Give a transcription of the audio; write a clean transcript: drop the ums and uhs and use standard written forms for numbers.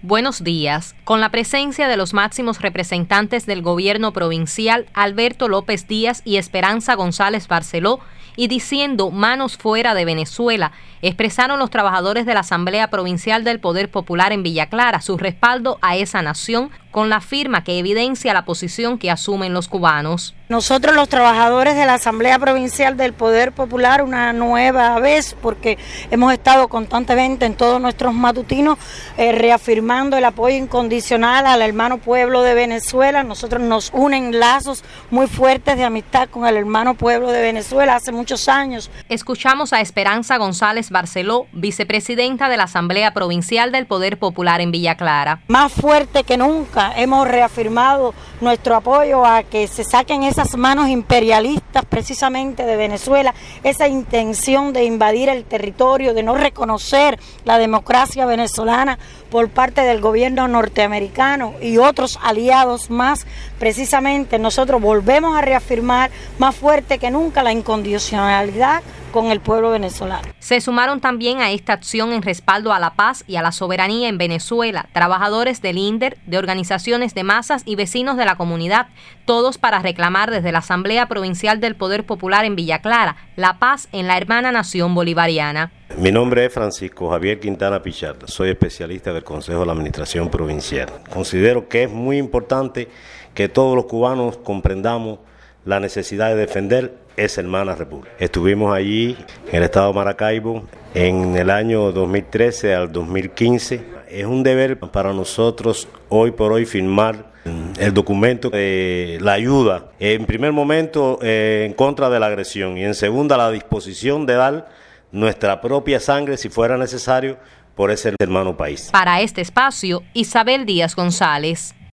Buenos días. Con la presencia de los máximos representantes del gobierno provincial, Alberto López Díaz y Esperanza González Barceló, y diciendo manos fuera de Venezuela, expresaron los trabajadores de la Asamblea Provincial del Poder Popular en Villa Clara su respaldo a esa nación con la firma que evidencia la posición que asumen los cubanos. Nosotros los trabajadores de la Asamblea Provincial del Poder Popular, una nueva vez, porque hemos estado constantemente en todos nuestros matutinos reafirmando el apoyo incondicional al hermano pueblo de Venezuela. Nosotros nos unen lazos muy fuertes de amistad con el hermano pueblo de Venezuela hace muchos años. Escuchamos a Esperanza González Barceló, vicepresidenta de la Asamblea Provincial del Poder Popular en Villa Clara. Más fuerte que nunca hemos reafirmado nuestro apoyo a que se saquen esas manos imperialistas precisamente de Venezuela, esa intención de invadir el territorio, de no reconocer la democracia venezolana por parte del gobierno norteamericano y otros aliados más. Precisamente nosotros volvemos a reafirmar más fuerte que nunca la incondicionalidad con el pueblo venezolano. Se sumaron también a esta acción en respaldo a la paz y a la soberanía en Venezuela, trabajadores del INDER, de organizaciones de masas y vecinos de la comunidad, todos para reclamar desde la Asamblea Provincial del Poder Popular en Villa Clara la paz en la hermana nación bolivariana. Mi nombre es Francisco Javier Quintana Pichardo, soy especialista del Consejo de la Administración Provincial. Considero que es muy importante que todos los cubanos comprendamos la necesidad de defender esa hermana república. Estuvimos allí en el estado de Maracaibo en el año 2013 al 2015. Es un deber para nosotros hoy por hoy firmar el documento de la ayuda, en primer momento en contra de la agresión y en segunda la disposición de dar nuestra propia sangre si fuera necesario por ese hermano país. Para este espacio, Isabel Díaz González.